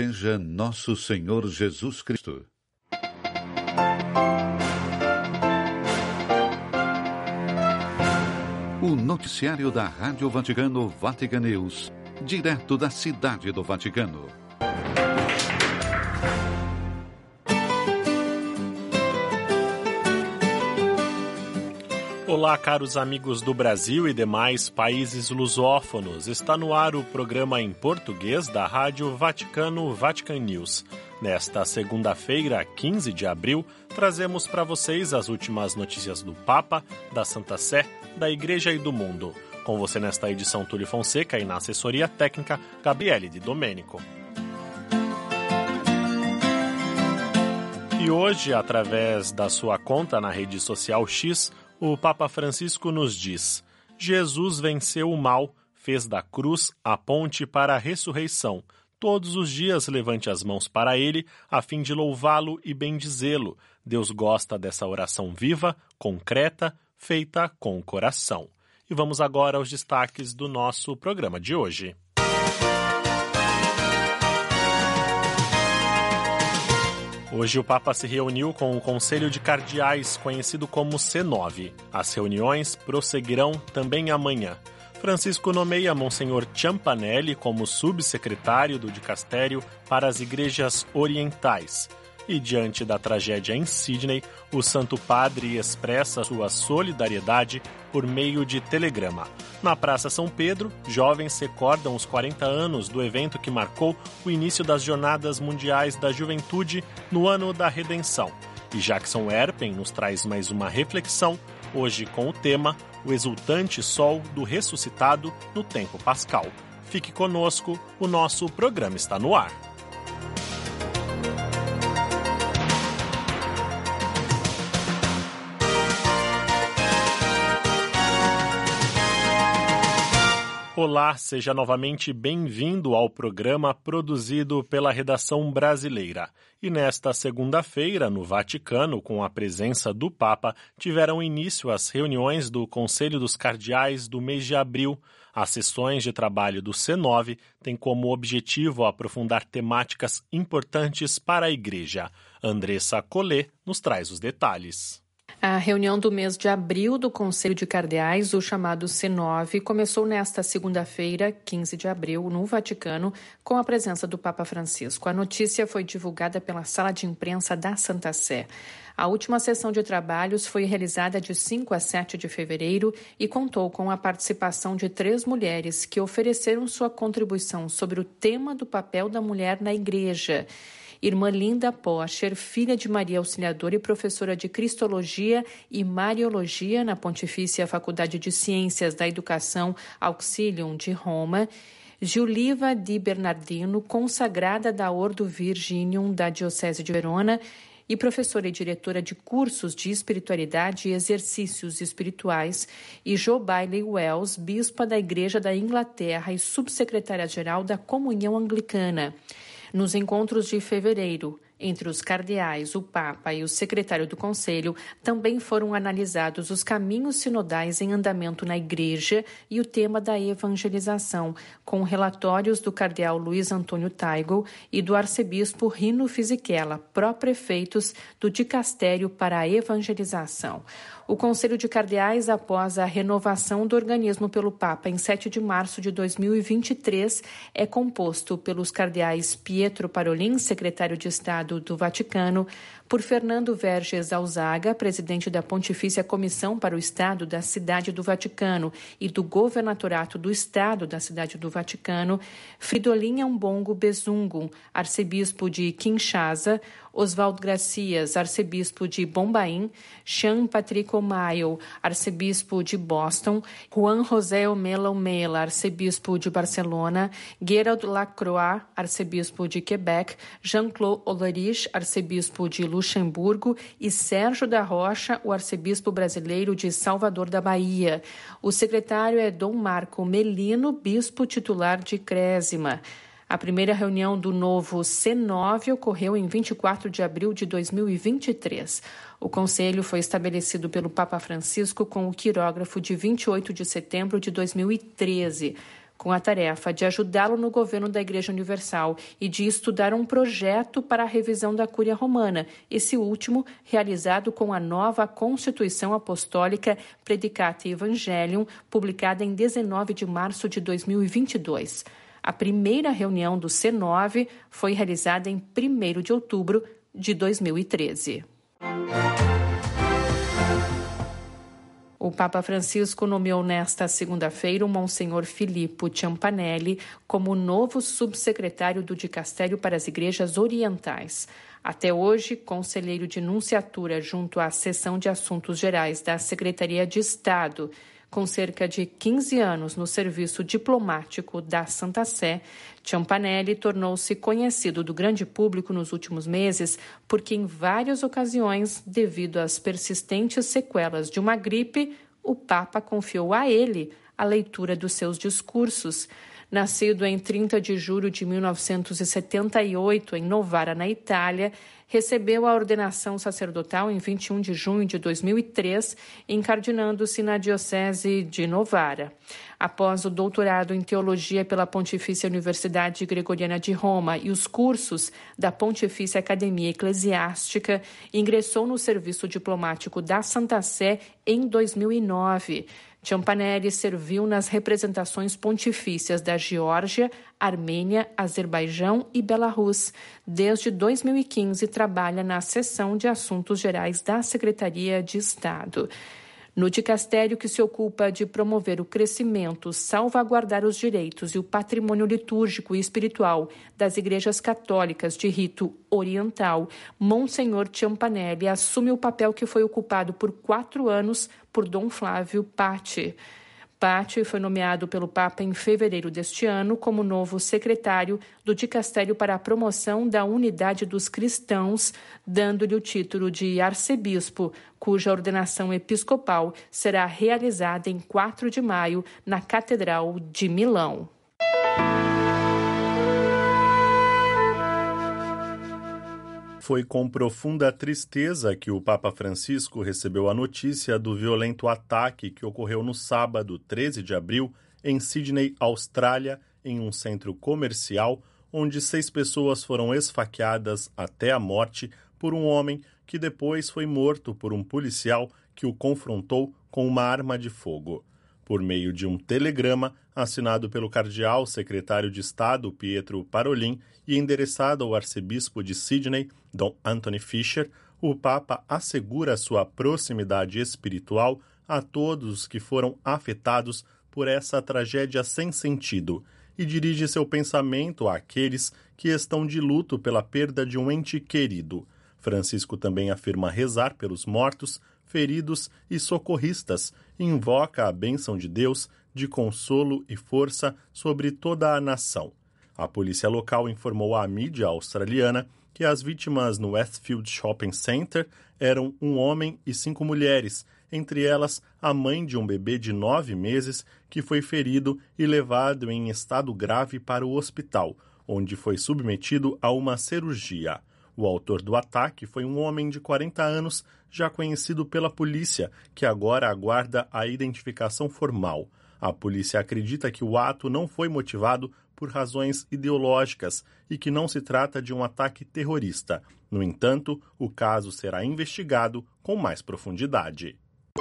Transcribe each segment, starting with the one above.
Seja nosso Senhor Jesus Cristo. O noticiário da Rádio Vaticano, Vatican News, direto da Cidade do Vaticano. Olá, caros amigos do Brasil e demais países lusófonos. Está no ar o programa em português da Rádio Vaticano, Vatican News. Nesta segunda-feira, 15 de abril, trazemos para vocês as últimas notícias do Papa, da Santa Sé, da Igreja e do mundo. Com você nesta edição, Túlio Fonseca, e na assessoria técnica, Gabriele Di Domenico. E hoje, através da sua conta na rede social X, o Papa Francisco nos diz: Jesus venceu o mal, fez da cruz a ponte para a ressurreição. Todos os dias levante as mãos para ele, a fim de louvá-lo e bendizê-lo. Deus gosta dessa oração viva, concreta, feita com o coração. E vamos agora aos destaques do nosso programa de hoje. Hoje o Papa se reuniu com o Conselho de Cardeais, conhecido como C9. As reuniões prosseguirão também amanhã. Francisco nomeia Monsenhor Ciampanelli como subsecretário do dicastério para as igrejas orientais. E diante da tragédia em Sydney, o Santo Padre expressa sua solidariedade por meio de telegrama. Na Praça São Pedro, jovens recordam os 40 anos do evento que marcou o início das Jornadas Mundiais da Juventude no ano da Redenção. E Jackson Erpen nos traz mais uma reflexão, hoje com o tema O Exultante Sol do Ressuscitado no Tempo Pascal. Fique conosco, o nosso programa está no ar. Olá, seja novamente bem-vindo ao programa produzido pela redação brasileira. E nesta segunda-feira, no Vaticano, com a presença do Papa, tiveram início as reuniões do Conselho dos Cardeais do mês de abril. As sessões de trabalho do C9 têm como objetivo aprofundar temáticas importantes para a Igreja. Andressa Collet nos traz os detalhes. A reunião do mês de abril do Conselho de Cardeais, o chamado C9, começou nesta segunda-feira, 15 de abril, no Vaticano, com a presença do Papa Francisco. A notícia foi divulgada pela Sala de Imprensa da Santa Sé. A última sessão de trabalhos foi realizada de 5 a 7 de fevereiro e contou com a participação de 3 mulheres que ofereceram sua contribuição sobre o tema do papel da mulher na Igreja. Irmã Linda Porscher, filha de Maria Auxiliadora e professora de Cristologia e Mariologia na Pontifícia Faculdade de Ciências da Educação Auxilium de Roma. Giuliva Di Bernardino, consagrada da Ordo Virginium da Diocese de Verona e professora e diretora de cursos de espiritualidade e exercícios espirituais, e Jo Bailey Wells, bispa da Igreja da Inglaterra e subsecretária-geral da Comunhão Anglicana. Nos encontros de fevereiro, entre os cardeais, o Papa e o secretário do Conselho, também foram analisados os caminhos sinodais em andamento na Igreja e o tema da evangelização, com relatórios do cardeal Luiz Antônio Taigo e do arcebispo Rino Fisichella, pró-prefeitos do Dicastério para a Evangelização. O Conselho de Cardeais, após a renovação do organismo pelo Papa em 7 de março de 2023, é composto pelos cardeais Pietro Parolin, secretário de Estado do Vaticano, por Fernando Verges Alzaga, presidente da Pontifícia Comissão para o Estado da Cidade do Vaticano e do Governatorato do Estado da Cidade do Vaticano, Fridolin Ambongo Bezungun, arcebispo de Kinshasa, Oswaldo Gracias, arcebispo de Bombaim, Jean Patrick O'Mayo, arcebispo de Boston, Juan José Omela Omela, arcebispo de Barcelona, Gerald Lacroix, arcebispo de Quebec, Jean-Claude Ollerich, arcebispo de Luxemburgo, e Sérgio da Rocha, o arcebispo brasileiro de Salvador da Bahia. O secretário é Dom Marco Melino, bispo titular de Crésima. A primeira reunião do novo C9 ocorreu em 24 de abril de 2023. O conselho foi estabelecido pelo Papa Francisco com o quirógrafo de 28 de setembro de 2013. com a tarefa de ajudá-lo no governo da Igreja Universal e de estudar um projeto para a revisão da Cúria Romana, esse último realizado com a nova Constituição Apostólica Predicate Evangelium, publicada em 19 de março de 2022. A primeira reunião do C9 foi realizada em 1º de outubro de 2013. O Papa Francisco nomeou nesta segunda-feira o Monsenhor Filippo Ciampanelli como novo subsecretário do Dicastério para as Igrejas Orientais. Até hoje, conselheiro de nunciatura junto à Seção de Assuntos Gerais da Secretaria de Estado, com cerca de 15 anos no serviço diplomático da Santa Sé, Ciampanelli tornou-se conhecido do grande público nos últimos meses porque, em várias ocasiões, devido às persistentes sequelas de uma gripe, o Papa confiou a ele a leitura dos seus discursos. Nascido em 30 de julho de 1978 em Novara, na Itália, recebeu a ordenação sacerdotal em 21 de junho de 2003, incardinando-se na Diocese de Novara. Após o doutorado em Teologia pela Pontifícia Universidade Gregoriana de Roma e os cursos da Pontifícia Academia Eclesiástica, ingressou no serviço diplomático da Santa Sé em 2009. Ciampanelli serviu nas representações pontifícias da Geórgia, Armênia, Azerbaijão e Belarus. Desde 2015, trabalha na Seção de Assuntos Gerais da Secretaria de Estado. No dicastério que se ocupa de promover o crescimento, salvaguardar os direitos e o patrimônio litúrgico e espiritual das igrejas católicas de rito oriental, Monsenhor Ciampanelli assume o papel que foi ocupado por 4 anos por Dom Flávio Patti. Patti foi nomeado pelo Papa em fevereiro deste ano como novo secretário do Dicastério para a Promoção da Unidade dos Cristãos, dando-lhe o título de arcebispo, cuja ordenação episcopal será realizada em 4 de maio na Catedral de Milão. Foi com profunda tristeza que o Papa Francisco recebeu a notícia do violento ataque que ocorreu no sábado, 13 de abril, em Sydney, Austrália, em um centro comercial, onde 6 pessoas foram esfaqueadas até a morte por um homem que depois foi morto por um policial que o confrontou com uma arma de fogo. Por meio de um telegrama assinado pelo cardeal secretário de Estado Pietro Parolin e endereçado ao arcebispo de Sydney, Dom Anthony Fisher, o Papa assegura sua proximidade espiritual a todos que foram afetados por essa tragédia sem sentido e dirige seu pensamento àqueles que estão de luto pela perda de um ente querido. Francisco também afirma rezar pelos mortos, feridos e socorristas e invoca a bênção de Deus de consolo e força sobre toda a nação. A polícia local informou à mídia australiana que as vítimas no Westfield Shopping Center eram um homem e 5 mulheres, entre elas a mãe de um bebê de 9 meses que foi ferido e levado em estado grave para o hospital, onde foi submetido a uma cirurgia. O autor do ataque foi um homem de 40 anos, já conhecido pela polícia, que agora aguarda a identificação formal. A polícia acredita que o ato não foi motivado por razões ideológicas e que não se trata de um ataque terrorista. No entanto, o caso será investigado com mais profundidade.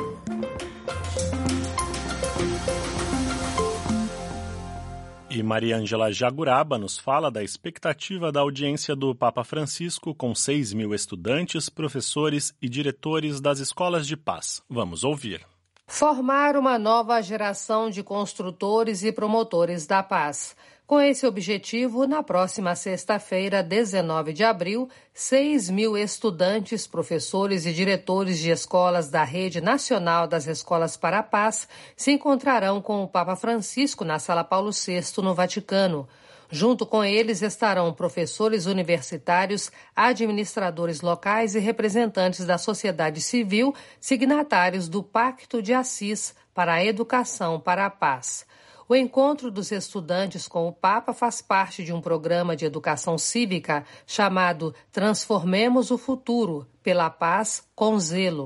E Maria Ângela Jaguraba nos fala da expectativa da audiência do Papa Francisco com 6.000 estudantes, professores e diretores das escolas de paz. Vamos ouvir. Formar uma nova geração de construtores e promotores da paz. Com esse objetivo, na próxima sexta-feira, 19 de abril, 6.000 estudantes, professores e diretores de escolas da Rede Nacional das Escolas para a Paz se encontrarão com o Papa Francisco na Sala Paulo VI, no Vaticano. Junto com eles estarão professores universitários, administradores locais e representantes da sociedade civil, signatários do Pacto de Assis para a Educação para a Paz. O encontro dos estudantes com o Papa faz parte de um programa de educação cívica chamado Transformemos o Futuro, pela Paz com Zelo.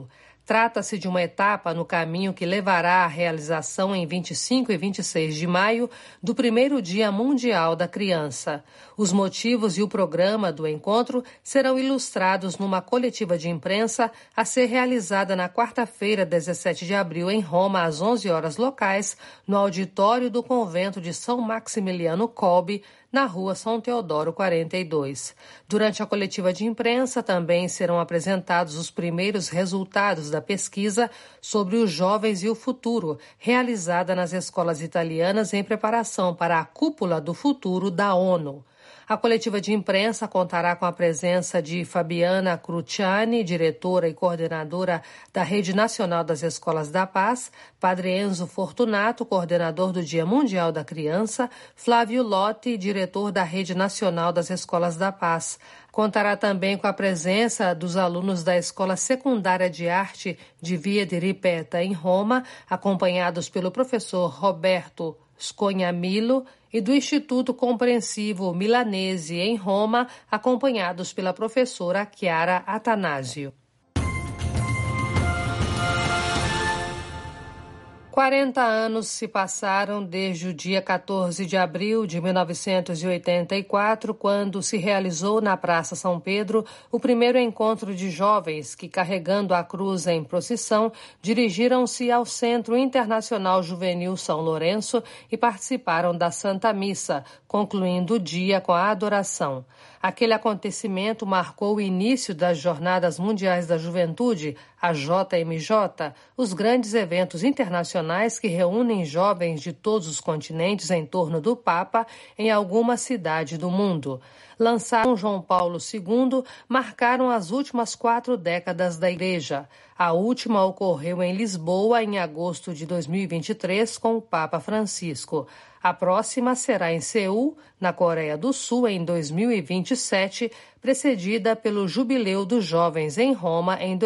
Trata-se de uma etapa no caminho que levará à realização em 25 e 26 de maio do primeiro Dia Mundial da Criança. Os motivos e o programa do encontro serão ilustrados numa coletiva de imprensa a ser realizada na quarta-feira, 17 de abril, em Roma, às 11 horas locais, no auditório do convento de São Maximiliano Kolbe, na rua São Teodoro 42. Durante a coletiva de imprensa também serão apresentados os primeiros resultados da pesquisa sobre os jovens e o futuro, realizada nas escolas italianas em preparação para a Cúpula do Futuro da ONU. A coletiva de imprensa contará com a presença de Fabiana Cruciani, diretora e coordenadora da Rede Nacional das Escolas da Paz, Padre Enzo Fortunato, coordenador do Dia Mundial da Criança, Flávio Lotti, diretor da Rede Nacional das Escolas da Paz. Contará também com a presença dos alunos da Escola Secundária de Arte de Via di Ripetta, em Roma, acompanhados pelo professor Roberto Scognamillo, e do Instituto Compreensivo Milanese, em Roma, acompanhados pela professora Chiara Atanasio. 40 anos se passaram desde o dia 14 de abril de 1984, quando se realizou na Praça São Pedro o primeiro encontro de jovens que, carregando a cruz em procissão, dirigiram-se ao Centro Internacional Juvenil São Lourenço e participaram da Santa Missa, concluindo o dia com a adoração. Aquele acontecimento marcou o início das Jornadas Mundiais da Juventude, a JMJ, os grandes eventos internacionais que reúnem jovens de todos os continentes em torno do Papa em alguma cidade do mundo. Lançaram João Paulo II, marcaram as últimas 4 décadas da Igreja. A última ocorreu em Lisboa em agosto de 2023 com o Papa Francisco. A próxima será em Seul, na Coreia do Sul, em 2027, precedida pelo Jubileu dos Jovens em Roma em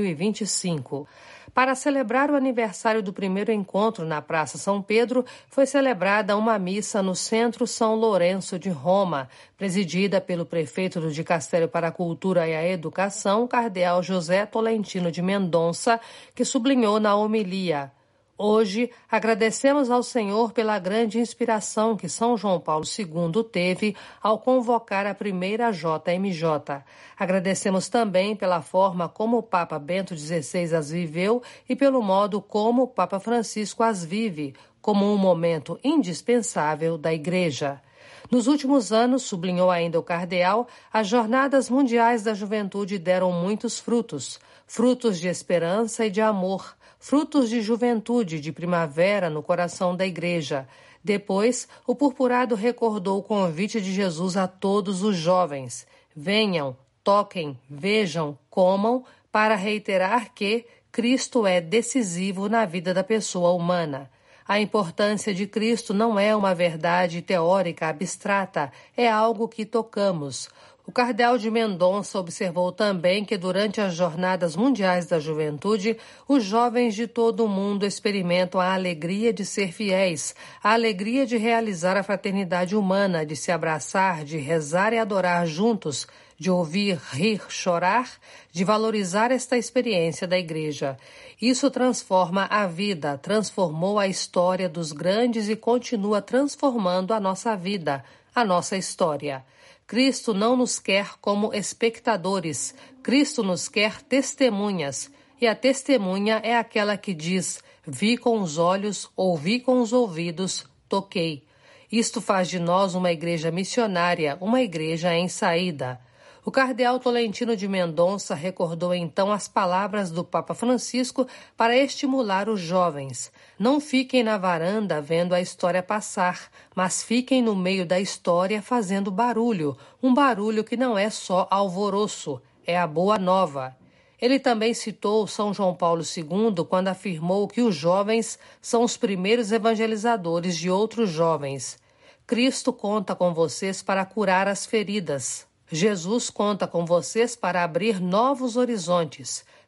2025. Para celebrar o aniversário do primeiro encontro na Praça São Pedro, foi celebrada uma missa no Centro São Lourenço de Roma, presidida pelo prefeito do Dicastério para a Cultura e a Educação, cardeal José Tolentino de Mendonça, que sublinhou na homilia: hoje, agradecemos ao Senhor pela grande inspiração que São João Paulo II teve ao convocar a primeira JMJ. Agradecemos também pela forma como o Papa Bento XVI as viveu e pelo modo como o Papa Francisco as vive, como um momento indispensável da Igreja. Nos últimos anos, sublinhou ainda o cardeal, as Jornadas Mundiais da Juventude deram muitos frutos, frutos de esperança e de amor, frutos de juventude, de primavera no coração da Igreja. Depois, o purpurado recordou o convite de Jesus a todos os jovens: venham, toquem, vejam, comam, para reiterar que Cristo é decisivo na vida da pessoa humana. A importância de Cristo não é uma verdade teórica abstrata, é algo que tocamos. O cardeal de Mendonça observou também que durante as Jornadas Mundiais da Juventude, os jovens de todo o mundo experimentam a alegria de ser fiéis, a alegria de realizar a fraternidade humana, de se abraçar, de rezar e adorar juntos, de ouvir, rir, chorar, de valorizar esta experiência da Igreja. Isso transforma a vida, transformou a história dos grandes e continua transformando a nossa vida, a nossa história. Cristo não nos quer como espectadores, Cristo nos quer testemunhas, e a testemunha é aquela que diz: vi com os olhos, ouvi com os ouvidos, toquei. Isto faz de nós uma igreja missionária, uma igreja em saída. O cardeal Tolentino de Mendonça recordou então as palavras do Papa Francisco para estimular os jovens. Não fiquem na varanda vendo a história passar, mas fiquem no meio da história fazendo barulho, um barulho que não é só alvoroço, é a boa nova. Ele também citou São João Paulo II quando afirmou que os jovens são os primeiros evangelizadores de outros jovens. Cristo conta com vocês para curar as feridas. Jesus conta com vocês para abrir novos horizontes.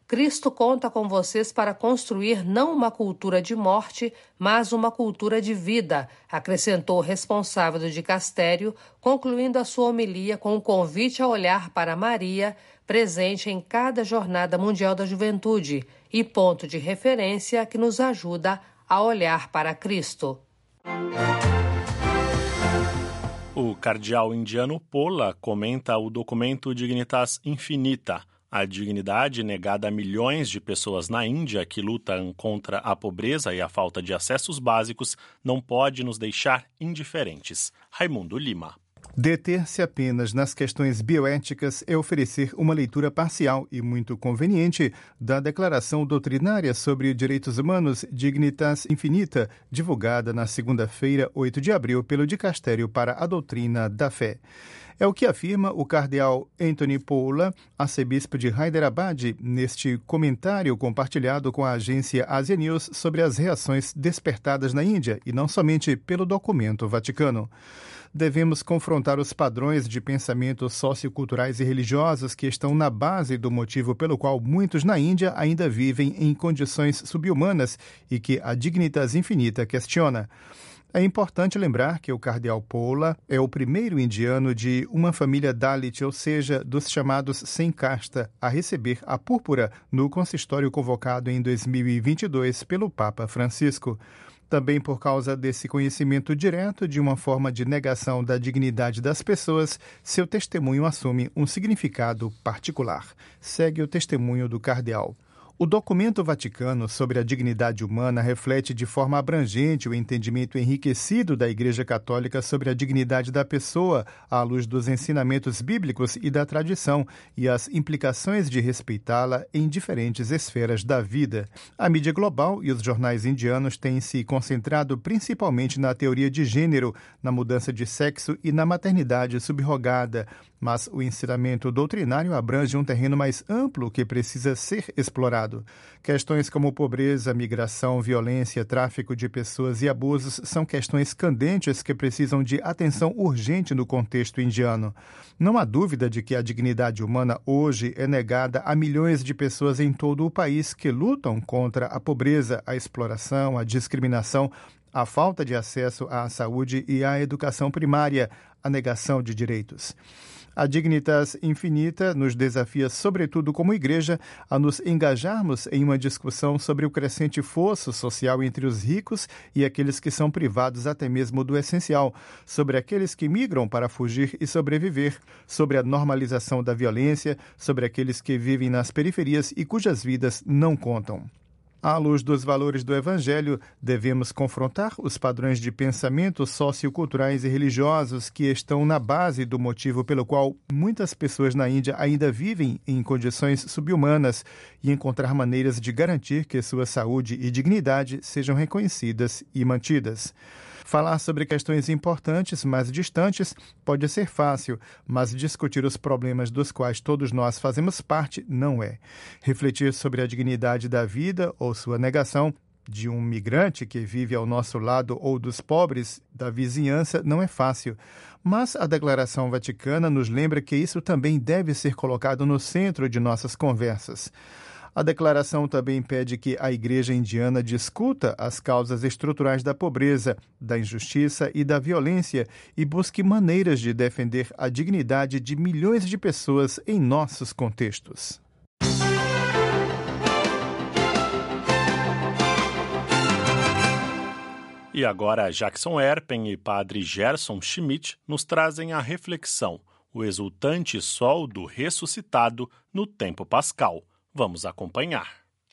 Cristo conta com vocês para construir não uma cultura de morte, mas uma cultura de vida, acrescentou o responsável do dicastério, concluindo a sua homilia com um convite a olhar para Maria, presente em cada Jornada Mundial da Juventude e ponto de referência que nos ajuda a olhar para Cristo. O cardeal indiano Pola comenta o documento Dignitas Infinita, a dignidade negada a milhões de pessoas na Índia que lutam contra a pobreza e a falta de acessos básicos não pode nos deixar indiferentes. Raimundo Lima. Deter-se apenas nas questões bioéticas é oferecer uma leitura parcial e muito conveniente da Declaração Doutrinária sobre Direitos Humanos Dignitas Infinita, divulgada na segunda-feira, 8 de abril, pelo Dicastério para a Doutrina da Fé. É o que afirma o cardeal Anthony Pola, arcebispo de Hyderabad, neste comentário compartilhado com a agência Asia News sobre as reações despertadas na Índia, e não somente pelo documento Vaticano. Devemos confrontar os padrões de pensamento socioculturais e religiosos que estão na base do motivo pelo qual muitos na Índia ainda vivem em condições subhumanas e que a Dignitas Infinita questiona. É importante lembrar que o cardeal Pola é o primeiro indiano de uma família Dalit, ou seja, dos chamados sem casta, a receber a púrpura no consistório convocado em 2022 pelo Papa Francisco. Também por causa desse conhecimento direto de uma forma de negação da dignidade das pessoas, seu testemunho assume um significado particular. Segue o testemunho do cardeal. O documento Vaticano sobre a dignidade humana reflete de forma abrangente o entendimento enriquecido da Igreja Católica sobre a dignidade da pessoa, à luz dos ensinamentos bíblicos e da tradição, e as implicações de respeitá-la em diferentes esferas da vida. A mídia global e os jornais indianos têm se concentrado principalmente na teoria de gênero, na mudança de sexo e na maternidade subrogada, mas o ensinamento doutrinário abrange um terreno mais amplo que precisa ser explorado. Questões como pobreza, migração, violência, tráfico de pessoas e abusos são questões candentes que precisam de atenção urgente no contexto indiano. Não há dúvida de que a dignidade humana hoje é negada a milhões de pessoas em todo o país que lutam contra a pobreza, a exploração, a discriminação, a falta de acesso à saúde e à educação primária, a negação de direitos. A Dignitas Infinita nos desafia, sobretudo como igreja, a nos engajarmos em uma discussão sobre o crescente fosso social entre os ricos e aqueles que são privados até mesmo do essencial, sobre aqueles que migram para fugir e sobreviver, sobre a normalização da violência, sobre aqueles que vivem nas periferias e cujas vidas não contam. À luz dos valores do Evangelho, devemos confrontar os padrões de pensamento socioculturais e religiosos que estão na base do motivo pelo qual muitas pessoas na Índia ainda vivem em condições subhumanas e encontrar maneiras de garantir que sua saúde e dignidade sejam reconhecidas e mantidas. Falar sobre questões importantes, mas distantes, pode ser fácil, mas discutir os problemas dos quais todos nós fazemos parte não é. Refletir sobre a dignidade da vida ou sua negação de um migrante que vive ao nosso lado ou dos pobres da vizinhança não é fácil. Mas a Declaração Vaticana nos lembra que isso também deve ser colocado no centro de nossas conversas. A declaração também pede que a Igreja indiana discuta as causas estruturais da pobreza, da injustiça e da violência e busque maneiras de defender a dignidade de milhões de pessoas em nossos contextos. E agora Jackson Erpen e padre Gerson Schmidt nos trazem a reflexão, o exultante sol do ressuscitado no tempo pascal. Vamos acompanhar.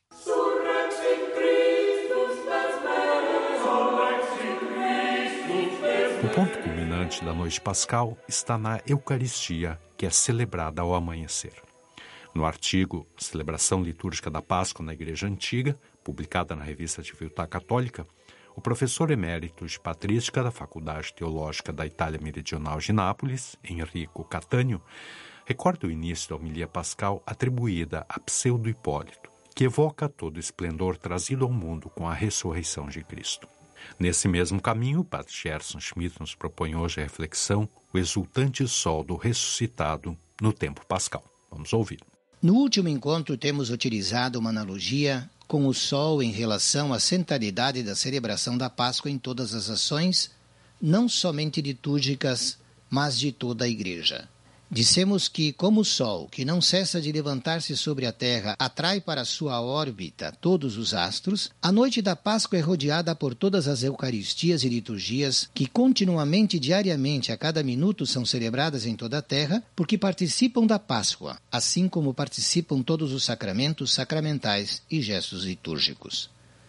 O ponto culminante da noite pascal está na Eucaristia, que é celebrada ao amanhecer. No artigo Celebração Litúrgica da Páscoa na Igreja Antiga, publicada na revista Civiltà Católica, o professor emérito de Patrística da Faculdade Teológica da Itália Meridional de Nápoles, Enrico Catânio, recorda o início da homilia pascal atribuída a Pseudo Hipólito, que evoca todo o esplendor trazido ao mundo com a ressurreição de Cristo. Nesse mesmo caminho, o padre Gerson Schmidt nos propõe hoje a reflexão, o exultante sol do ressuscitado no tempo pascal. Vamos ouvir. No último encontro, temos utilizado uma analogia com o sol em relação à centralidade da celebração da Páscoa em todas as ações, não somente litúrgicas, mas de toda a Igreja. Dissemos que, como o Sol, que não cessa de levantar-se sobre a Terra, atrai para sua órbita todos os astros, a noite da Páscoa é rodeada por todas as Eucaristias e liturgias que continuamente, diariamente, a cada minuto são celebradas em toda a Terra, porque participam da Páscoa, assim como participam todos os sacramentos, sacramentais e gestos litúrgicos.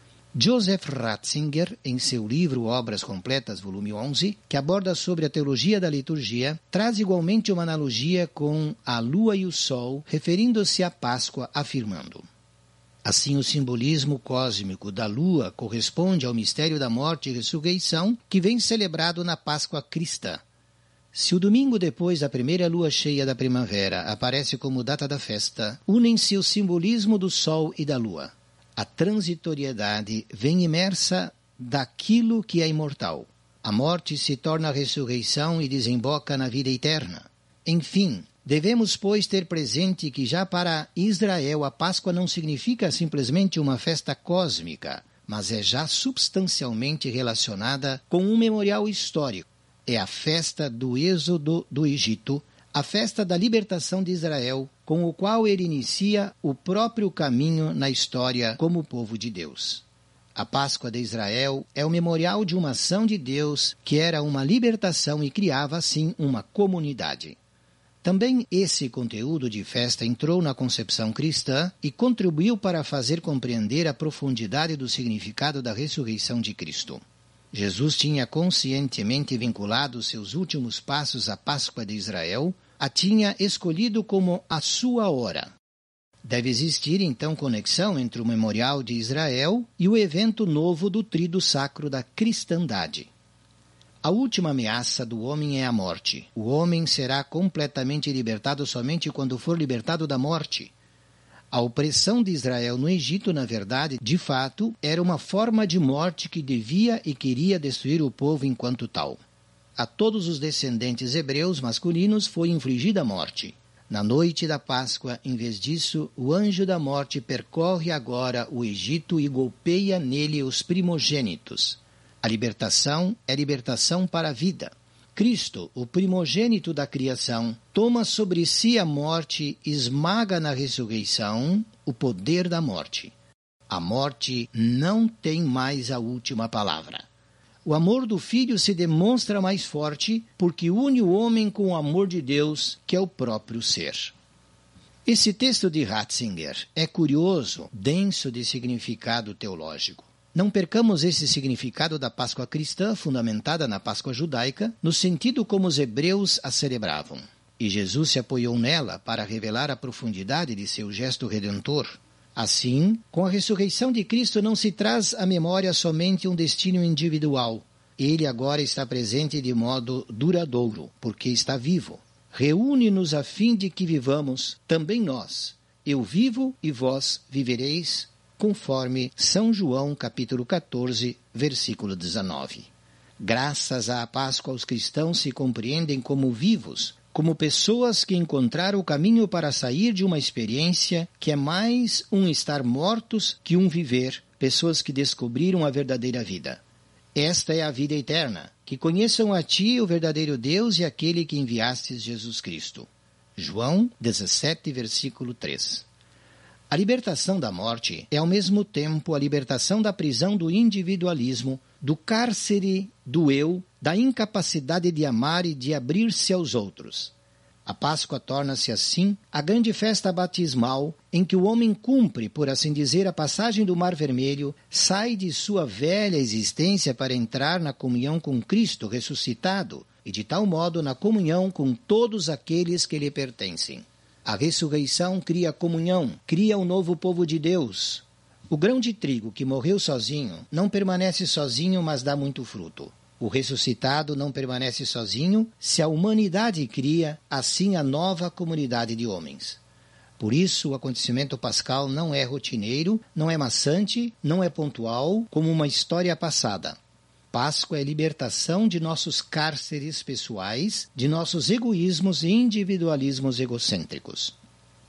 Joseph Ratzinger, em seu livro Obras Completas, volume 11, que aborda sobre a teologia da liturgia, traz igualmente uma analogia com a lua e o sol, referindo-se à Páscoa, afirmando: assim, o simbolismo cósmico da lua corresponde ao mistério da morte e ressurreição que vem celebrado na Páscoa cristã. Se o domingo depois da primeira lua cheia da primavera aparece como data da festa, unem-se o simbolismo do sol e da lua. A transitoriedade vem imersa daquilo que é imortal. A morte se torna a ressurreição e desemboca na vida eterna. Enfim, devemos, pois, ter presente que já para Israel a Páscoa não significa simplesmente uma festa cósmica, mas é já substancialmente relacionada com um memorial histórico. É a festa do êxodo do Egito, a festa da libertação de Israel, com o qual ele inicia o próprio caminho na história como povo de Deus. A Páscoa de Israel é o memorial de uma ação de Deus que era uma libertação e criava, assim, uma comunidade. Também esse conteúdo de festa entrou na concepção cristã e contribuiu para fazer compreender a profundidade do significado da ressurreição de Cristo. Jesus tinha conscientemente vinculado seus últimos passos à Páscoa de Israel, a tinha escolhido como a sua hora. Deve existir, então, conexão entre o memorial de Israel e o evento novo do tríduo sacro da cristandade. A última ameaça do homem é a morte. O homem será completamente libertado somente quando for libertado da morte. A opressão de Israel no Egito, na verdade, de fato, era uma forma de morte que devia e queria destruir o povo enquanto tal. A todos os descendentes hebreus masculinos foi infligida a morte. Na noite da Páscoa, em vez disso, o anjo da morte percorre agora o Egito e golpeia nele os primogênitos. A libertação é libertação para a vida. Cristo, o primogênito da criação, toma sobre si a morte e esmaga na ressurreição o poder da morte. A morte não tem mais a última palavra. O amor do Filho se demonstra mais forte porque une o homem com o amor de Deus, que é o próprio ser. Esse texto de Ratzinger é curioso, denso de significado teológico. Não percamos esse significado da Páscoa cristã, fundamentada na Páscoa judaica, no sentido como os hebreus a celebravam. E Jesus se apoiou nela para revelar a profundidade de seu gesto redentor. Assim, com a ressurreição de Cristo não se traz à memória somente um destino individual. Ele agora está presente de modo duradouro, porque está vivo. Reúne-nos a fim de que vivamos, também nós. Eu vivo e vós vivereis, conforme São João, capítulo 14, versículo 19. Graças à Páscoa, os cristãos se compreendem como vivos, como pessoas que encontraram o caminho para sair de uma experiência que é mais um estar mortos que um viver, pessoas que descobriram a verdadeira vida. Esta é a vida eterna, que conheçam a Ti, o verdadeiro Deus, e aquele que enviastes, Jesus Cristo. João 17, versículo 3. A libertação da morte é ao mesmo tempo a libertação da prisão do individualismo, do cárcere do eu, da incapacidade de amar e de abrir-se aos outros. A Páscoa torna-se, assim, a grande festa batismal em que o homem cumpre, por assim dizer, a passagem do Mar Vermelho, sai de sua velha existência para entrar na comunhão com Cristo ressuscitado e, de tal modo, na comunhão com todos aqueles que lhe pertencem. A ressurreição cria comunhão, cria um novo povo de Deus. O grão de trigo que morreu sozinho não permanece sozinho, mas dá muito fruto. O ressuscitado não permanece sozinho, se a humanidade cria, assim, a nova comunidade de homens. Por isso, o acontecimento pascal não é rotineiro, não é maçante, não é pontual, como uma história passada. Páscoa é libertação de nossos cárceres pessoais, de nossos egoísmos e individualismos egocêntricos.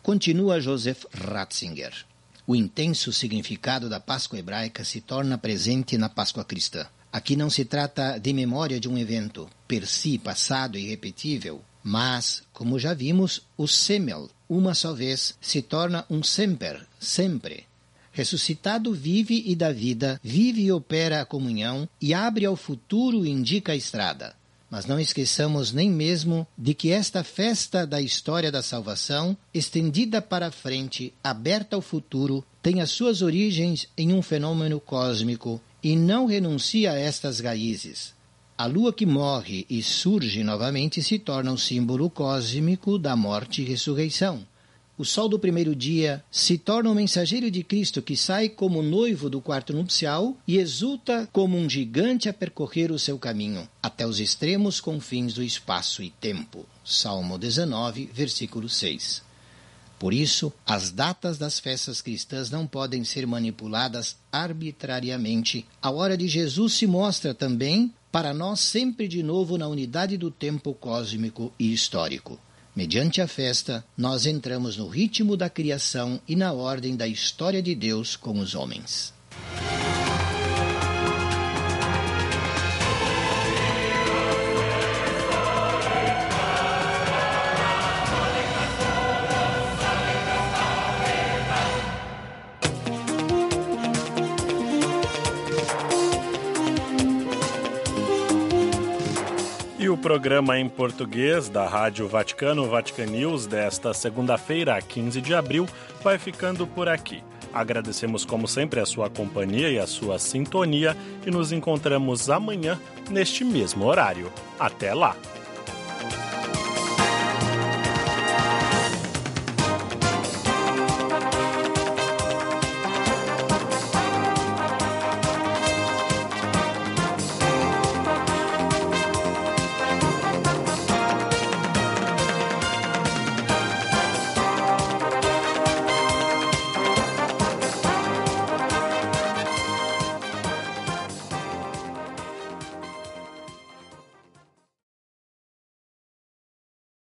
Continua Joseph Ratzinger. O intenso significado da Páscoa hebraica se torna presente na Páscoa cristã. Aqui não se trata de memória de um evento per si passado e irrepetível, mas, como já vimos, o semel, uma só vez, se torna um semper, sempre. Ressuscitado vive e dá vida, vive e opera a comunhão e abre ao futuro e indica a estrada. Mas não esqueçamos nem mesmo de que esta festa da história da salvação, estendida para a frente, aberta ao futuro, tem as suas origens em um fenômeno cósmico e não renuncia a estas raízes. A lua que morre e surge novamente se torna um símbolo cósmico da morte e ressurreição. O sol do primeiro dia se torna um mensageiro de Cristo que sai como noivo do quarto nupcial e exulta como um gigante a percorrer o seu caminho, até os extremos confins do espaço e tempo. Salmo 19, versículo 6. Por isso, as datas das festas cristãs não podem ser manipuladas arbitrariamente. A hora de Jesus se mostra também para nós sempre de novo na unidade do tempo cósmico e histórico. Mediante a festa, nós entramos no ritmo da criação e na ordem da história de Deus com os homens. E o programa em português da Rádio Vaticano, Vatican News, desta segunda-feira, 15 de abril, vai ficando por aqui. Agradecemos, como sempre, a sua companhia e a sua sintonia e nos encontramos amanhã neste mesmo horário. Até lá!